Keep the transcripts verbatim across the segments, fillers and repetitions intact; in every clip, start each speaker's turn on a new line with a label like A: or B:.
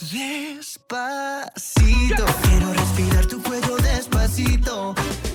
A: Despacito, quiero respirar tu cuello despacito.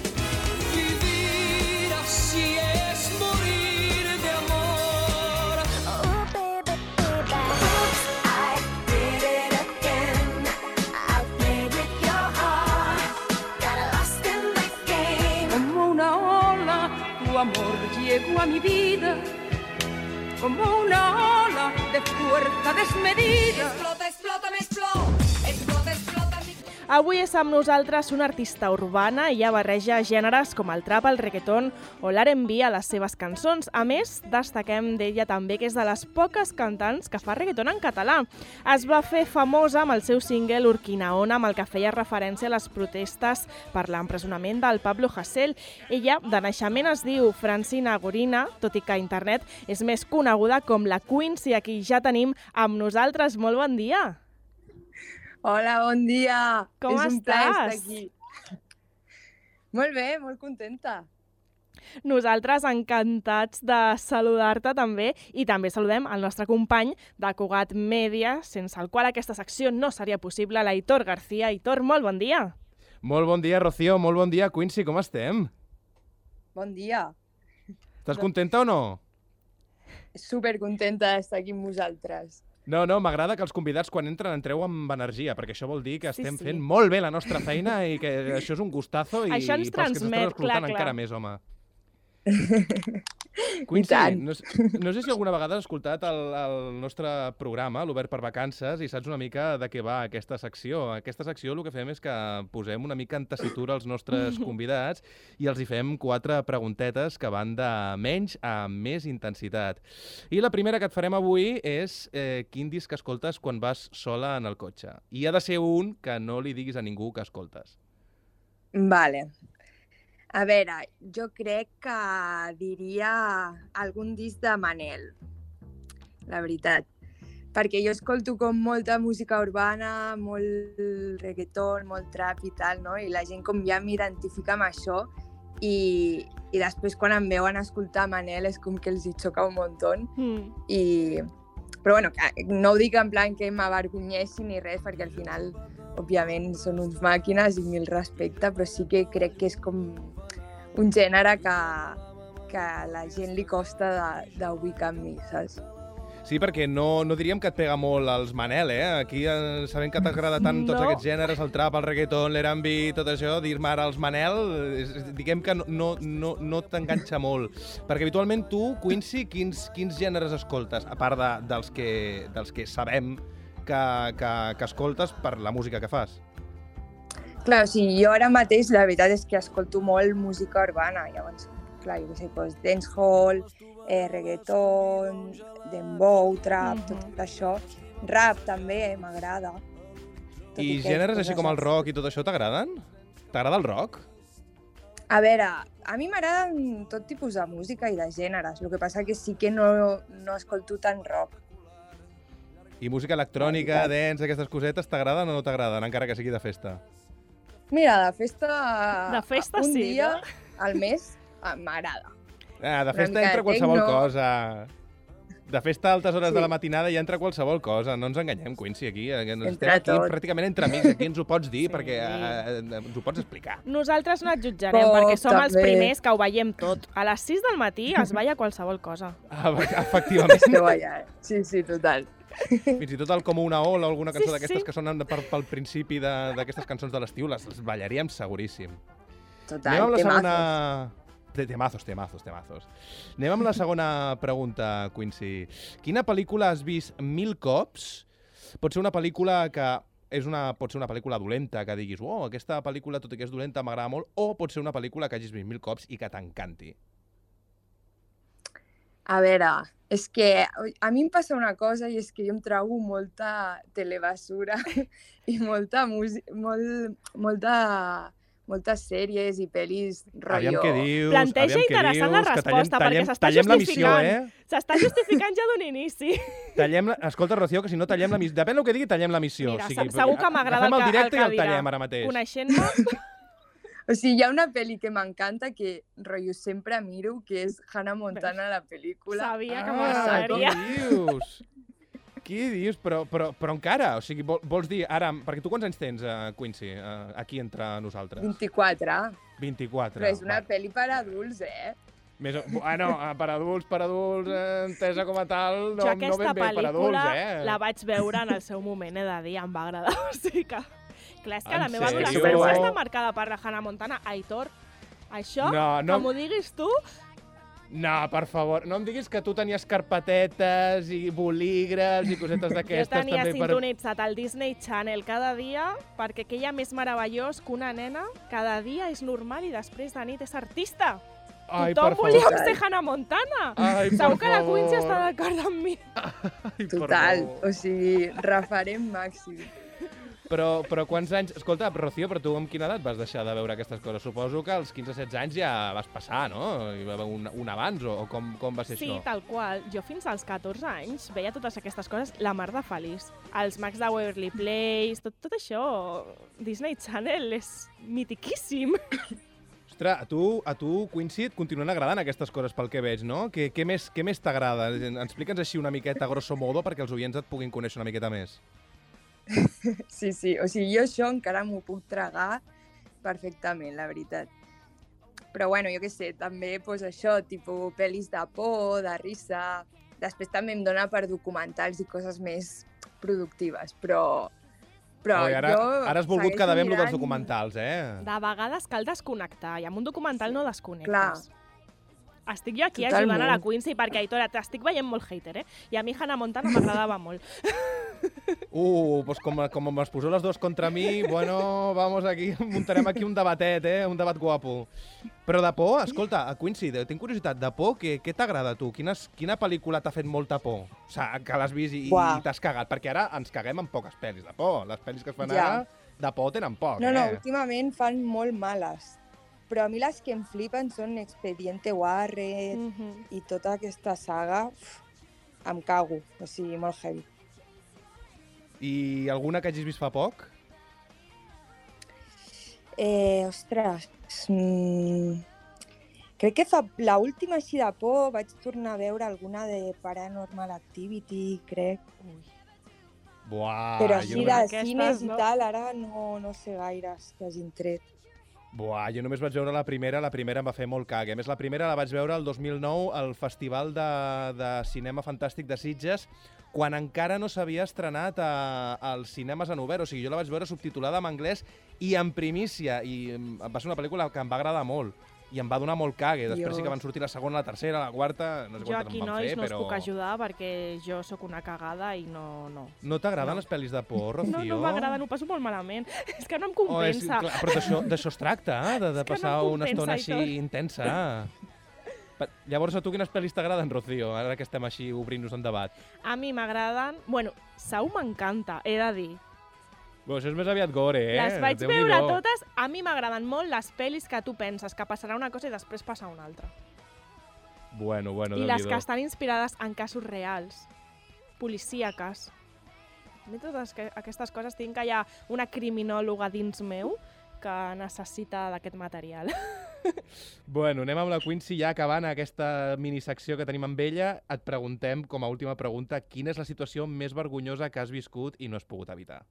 B: Vivir así es morir de amor.
C: Oh, baby, baby. Oops, I did it again. I played with your heart. Got lost in the game.
B: Como una ola, tu amor llegó a mi vida. Como una ola de fuerza desmedida. Explota, explota, me explota. Explota, explota, mi...
D: Avui és amb nosaltres una artista urbana i ja barreja gèneres com el trap, el reggaeton o l'R and B a les seves cançons. A més, destaquem d'ella també que és de les poques cantants que fa reggaeton en català. Es va fer famosa amb el seu single Urquinaona, amb el que feia referència a les protestes per l'empresonament del Pablo Hasél. Ella, de naixement, es diu Francina Gorina, tot i que a internet és més coneguda com la Quincy, a qui ja tenim amb nosaltres. Molt bon dia!
E: Hola, bon dia.
D: Com
E: és un plaer estar
D: estàs?
E: aquí. Molt bé, molt contenta.
D: Nosaltres encantats de saludar-te també i també saludem el nostre company de Cugat Mèdia, sense el qual aquesta secció no seria possible, l'Aitor García. Aitor, molt bon dia.
F: Molt bon dia, Rocío. Molt bon dia, Quincy. Com estem?
E: Bon dia.
F: Estàs contenta o no?
E: Supercontenta d'estar aquí amb vosaltres.
F: No, no, m'agrada que els convidats quan entren entreu amb energia, perquè això vol dir que
D: Sí,
F: estem
D: sí.
F: fent molt bé la nostra feina i que això és un gustazo i
D: Això ens
F: pels que
D: transmet,
F: s'estan escoltant
D: clar, clar.
F: encara més, home.
E: I
F: Quincy,
E: tant.
F: no, sé- no sé si alguna vegada has escoltat el, el nostre programa, l'Obert per Vacances, i saps una mica de què va aquesta secció. Aquesta secció el que fem és que posem una mica en tessitura els nostres convidats i els hi fem quatre preguntetes que van de menys a més intensitat. I la primera que et farem avui és eh, quin disc escoltes quan vas sola en el cotxe. I ha de ser un que no li diguis a ningú que escoltes.
E: Vale. A veure, jo crec que diria algun disc de Manel, la veritat. Perquè jo escolto com molta música urbana, molt reggaeton, molt trap i tal, no? I la gent com ja m'identifica amb això i, i després quan em veuen escoltar Manel és com que els hi xoca un muntó.
D: Mm.
E: I... Però bueno, que no ho dic en plan que m'avergonyeixi ni res, perquè al final, òbviament, són uns màquines i mil respecte, però sí que crec que és com un gènere que, que a la gent li costa de- d'ubicar amb mi, saps?
F: Sí, perquè no, no diríem que et pega molt els Manel, eh? Aquí, eh, sabent que t'agrada tant tots
D: No.
F: aquests gèneres, el trap, el reggaeton, l'R and B, tot això, dir-me ara els Manel, és, diguem que no, no, no, no t'enganxa molt. Perquè habitualment tu, Quincy, quins, quins gèneres escoltes, a part de, dels, que, dels que sabem que, que, que escoltes per la música que fas?
E: Clar, o sigui, jo ara mateix la veritat és que escolto molt música urbana, llavors, clar, jo què sé, doncs, dancehall, eh, reggaeton, dembow, trap,
D: Mhm.
E: tot això. Rap també m'agrada. Tot
F: I
E: que
F: gèneres així
E: coses
F: com el rock i tot això t'agraden? T'agrada el rock?
E: A veure, a mi m'agraden tot tipus de música i de gèneres, el que passa que sí que no, no escolto tant rock.
F: I música electrònica, dance, aquestes cosetes, t'agraden o no t'agraden, encara que sigui de festa?
E: Mira, de festa,
D: De festa
E: un
D: sí,
E: dia
D: no?
E: al mes eh, m'agrada.
F: Ah, de
E: Una
F: festa
E: mica
F: entra
E: de
F: qualsevol
E: tecno.
F: cosa. De festa a altes hores
E: Sí.
F: de la matinada hi entra qualsevol cosa. No ens enganyem, Quincy, aquí. eh, que Estem
E: Entra
F: aquí
E: tot.
F: pràcticament entre amics. Aquí ens ho pots dir
D: Sí.
F: perquè eh, ens ho pots explicar.
D: Nosaltres no et jutjarem,
E: Oh,
D: perquè som els
E: també.
D: primers que ho veiem tot. A les sis del matí es veia qualsevol cosa.
F: Ah, efectivament.
E: És que vaja, eh? Sí, sí, total.
F: Fins i tot el Com una ola o alguna cançó
D: Sí,
F: d'aquestes
D: sí.
F: que sonen per, pel principi de- d'aquestes cançons de l'estiu, les, les ballaríem seguríssim.
E: Total,
F: Anem amb la
E: temazos.
F: segona... Te- Temazos, temazos, temazos. Anem amb la segona pregunta, Quincy. Quina pel·lícula has vist mil cops? Pot ser una pel·lícula que és una, pot ser una pel·lícula dolenta, que diguis, oh, aquesta pel·lícula, tot i que és dolenta, m'agrada molt, o pot ser una pel·lícula que hagis vist mil cops i que t'encanti.
E: A veure, és que a mi em passa una cosa i és que jo em trobo molta telebasura i molta música, molt, molta, moltes sèries i pel·lis rotllo.
F: Aviam què dius,
D: Planteja
F: aviam què
D: interessant la
F: dius, que
D: resposta,
F: tallem,
D: perquè
F: tallem,
D: s'està
F: tallem la missió,
D: justificant.
F: eh?
D: S'està justificant ja d'un inici.
F: Tallem la... Escolta, Rocío, que si no tallem la missió... Depèn del que digui, tallem la missió.
D: Mira,
F: o sigui,
D: se- segur que m'agrada el
F: agafem
D: que,
F: el directe
D: el que
F: i el
D: dirà.
F: tallem ara mateix.
D: Coneixent-me,
E: O sigui, hi ha una pel·li que m'encanta que rotllo sempre miro, que és Hannah Montana, la pel·lícula.
D: sabia que
F: Ah,
D: m'agradaria.
F: com dius? Qui dius? Però, però, però encara, o sigui, vol, vols dir, ara, perquè tu quants anys tens, uh, Quincy, uh, aquí entre nosaltres?
E: vint-i-quatre.
F: vint-i-quatre.
E: Però és una
F: va.
E: pel·li per adults, eh?
F: Més, bueno, per adults, per adults, eh, entesa com a tal, no,
D: jo
F: no
D: aquesta
F: ben bé per
D: pel·lícula
F: adults, eh?
D: la vaig veure en el seu moment, he de dir, em va agradar. O sigui que... Clar, és que
F: En
D: la meva
F: sèrio?
D: adolescència està marcada per la Hannah Montana. Aitor, això,
F: No, no.
D: que m'ho diguis tu,
F: No, per favor, no em diguis que tu tenies carpetetes i bolígrafs i cosetes
D: jo
F: d'aquestes
D: tenia
F: també per...
D: sintonitzat el Disney Channel cada dia, perquè què hi ha més meravellós que una nena cada dia és normal i després de nit és artista?
F: Ai,
D: Tothom
F: per
D: volíem
F: favor.
D: ser Hannah Montana.
F: Ai, per
D: Segur que la
F: favor.
D: Quincy està d'acord amb mi.
F: Ai, per
E: Total,
F: favor.
E: o sigui, referent màxim.
F: Però, però quants anys... Escolta, Rocío, però tu amb quina edat vas deixar de veure aquestes coses? Suposo que als quinze setze anys ja vas passar, no? Hi va haver un, un abans, o, o com, com va ser
D: Sí,
F: això?
D: tal qual. Jo fins als catorze anys veia totes aquestes coses la mar de feliç. Els mags de Waverly Place, tot, tot això, Disney Channel és mitiquíssim.
F: Ostres, a tu, a tu, Quincy, et continuen agradant aquestes coses pel que veig, no? Què, què més, què més t'agrada? Explica'ns així una miqueta, grosso modo, perquè els oients et puguin conèixer una miqueta més.
E: Sí, sí, o sigui, jo això encara m'ho puc tragar perfectament, la veritat. Però bueno, jo què sé, també pues, això, tipus pel·lis de por, de risa... Després també em dona per documentals i coses més productives, però... però
F: Oi, ara,
E: jo
F: ara has volgut
E: segueixo
F: quedar bé amb lo dels
E: mirant-
F: documentals, eh?
D: De vegades cal desconnectar, i amb un documental no desconnectes.
E: Clar.
D: Estic jo aquí
E: Totalment.
D: ajudant a la Quincy perquè, Aitora, t'estic veient molt hater, eh? I a mi Hannah Montana m'agradava molt.
F: Uh, doncs com, com es poseu les dues contra mi, bueno, vamos aquí, muntarem aquí un debatet, eh? Un debat guapo. Però de por, escolta, a Quincy, tinc curiositat, de por, què, què t'agrada a tu? Quines, quina pel·lícula t'ha fet molta por? O sigui, que l'has vist i,
E: Buah.
F: i t'has cagat, perquè ara ens caguem amb poques pel·lis de por. Les pel·lis que es fan
E: Ja.
F: ara, de por tenen poc,
E: No, no,
F: eh?
E: últimament fan molt males. Però a mi les que em flipen són Expediente Warren
D: Mm -hmm.
E: i tota aquesta saga, uf, em cago, o sigui, molt heavy.
F: I alguna que hagis vist fa poc?
E: Eh, ostres, mm, crec que fa la última així de por vaig tornar a veure alguna de Paranormal Activity, crec.
F: Buah,
E: Però
F: jo
E: així
F: només...
E: de
D: Aquestes,
E: cines i
D: no?
E: tal, ara no, no sé gaires que hagin tret.
F: Buah, jo només vaig veure la primera, la primera em va fer molt cague. A més, la primera la vaig veure el dos mil nou al Festival de, de Cinema Fantàstic de Sitges, quan encara no s'havia estrenat a, als cinemes en obert. O sigui, jo la vaig veure subtitulada en anglès i en primícia. I em- va ser una pel·lícula que em va agradar molt. I em va donar molt cague. Després sí que van sortir la segona, la tercera, la quarta... No sé
D: Jo
F: quantes
D: aquí,
F: en van
D: nois,
F: fer,
D: no us
F: però...
D: puc ajudar perquè jo sóc una cagada i no... No,
F: No t'agraden
D: No.
F: les pel·lis de por, Rocío?
D: no, no m'agrada, ho passo molt malament. És que no em
F: Oh, és,
D: compensa.
F: clar, però d'això d'això es tracta, eh? de, de
D: És que no em
F: passar una
D: compensa,
F: estona així
D: Aitor.
F: intensa. Pa- Llavors, a tu quines pel·lis t'agraden, Rocío? Ara que estem així obrint-nos en debat.
D: A mi m'agraden... Bueno, Saw m'encanta, he de dir.
F: Bé, això és més aviat gore, eh?
D: Les vaig
F: Déu-n'hi-do.
D: veure totes. A mi m'agraden molt les pel·lis que tu penses que passarà una cosa i després passa una altra.
F: Bueno, bueno,
D: I les
F: Déu-n'hi-do.
D: que estan inspirades en casos reals, policíaques. A mi totes que- aquestes coses tinc que hi ha una criminòloga dins meu que necessita d'aquest material.
F: Bueno, anem amb la Quincy ja acabant aquesta minisecció que tenim amb ella. Et preguntem, com a última pregunta, quina és la situació més vergonyosa que has viscut i no has pogut evitar?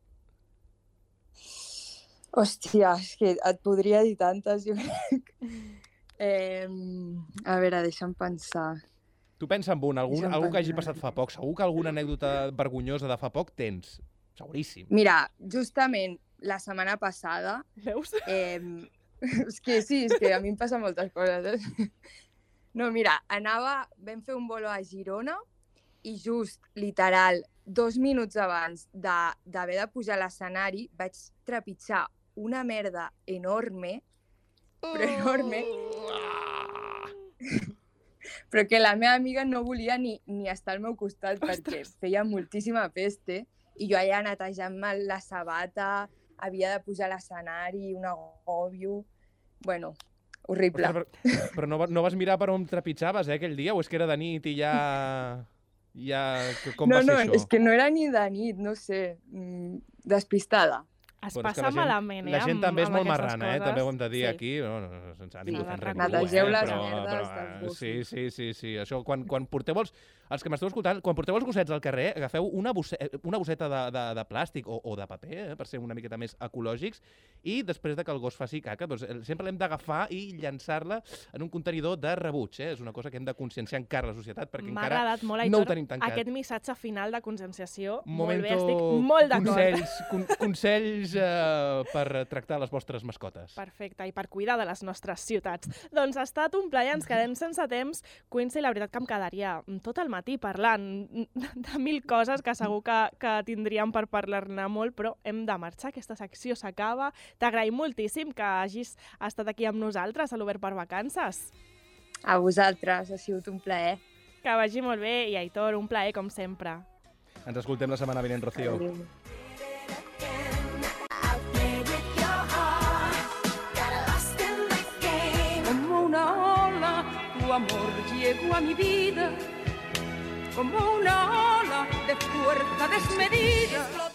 E: Hòstia, és que et podria dir tantes, jo crec. Eh, a veure, deixa'm pensar.
F: Tu pensa en un, algun,
E: Deixa'm
F: algú que hagi
E: pensar.
F: passat fa poc. Segur que alguna anècdota vergonyosa de fa poc tens. Seguríssim.
E: Mira, justament la setmana passada,
D: Veus?
E: eh, és que sí, és que a mi em passen moltes coses. Eh? No, mira, anava, vam fer un bolo a Girona i just, literal, dos minuts abans de- d'haver de, de pujar a l'escenari vaig trepitjar una merda enorme, però enorme, però que la meva amiga no volia ni, ni estar al meu costat perquè feia moltíssima peste i jo allà netejant-me la sabata, havia de pujar a l'escenari, un agòbio... Bueno, horrible.
F: Ostres, però, però no, va- no vas mirar per on trepitjaves, eh, aquell dia? O és que era de nit i ja... ja... Com
E: no,
F: va ser
E: no,
F: això?
E: és que no era ni de nit, no sé, mm, despistada.
D: Es
F: Bueno, és que
D: passa
F: la gent-
D: malament, eh?
F: La gent
D: amb-
F: també és
D: amb
F: molt
D: aquestes
F: marrana, eh?
D: coses.
F: També ho hem de dir
D: Sí.
F: aquí. No, no, sense ànim
D: Sí,
F: d'ofendre
D: de
F: ningú,
E: netegeu
F: eh?
E: les
F: Però,
E: merdes
F: però,
E: dels
F: eh,
E: gossos.
F: sí, sí, sí, sí. Això, quan, quan porteu els, els que m'esteu escoltant, quan porteu els gossets al carrer, agafeu una, bosse una bosseta de, de, de plàstic o, o de paper, eh, per ser una miqueta més ecològics, i després de que el gos faci caca, doncs, sempre l'hem d'agafar i llançar-la en un contenidor de rebuig. Eh? És una cosa que hem de conscienciar encara la societat, perquè encara
D: molt,
F: no
D: Aitor,
F: ho tenim tancat.
D: Aquest missatge final de conscienciació,
F: Momento
D: molt bé, estic molt d'acord.
F: Consells, con consells eh, per tractar les vostres mascotes.
D: Perfecte, i per cuidar de les nostres ciutats. Doncs ha estat un plaer, ens quedem sense temps. Quincy, la veritat que em quedaria tot el matí parlant de mil coses que segur que, que tindríem per parlar-ne molt, però hem de marxar, aquesta secció s'acaba. T'agraïm moltíssim que hagis estat aquí amb nosaltres a l'Obert per Vacances.
E: A vosaltres, ha sigut un plaer.
D: Que vagi molt bé, i Aitor, un plaer com sempre.
F: Ens escoltem la setmana vinent, Rocío.
E: Adéu.
B: Como una ola, tu amor llegó a mi vida, como una ola de fuerza desmedida.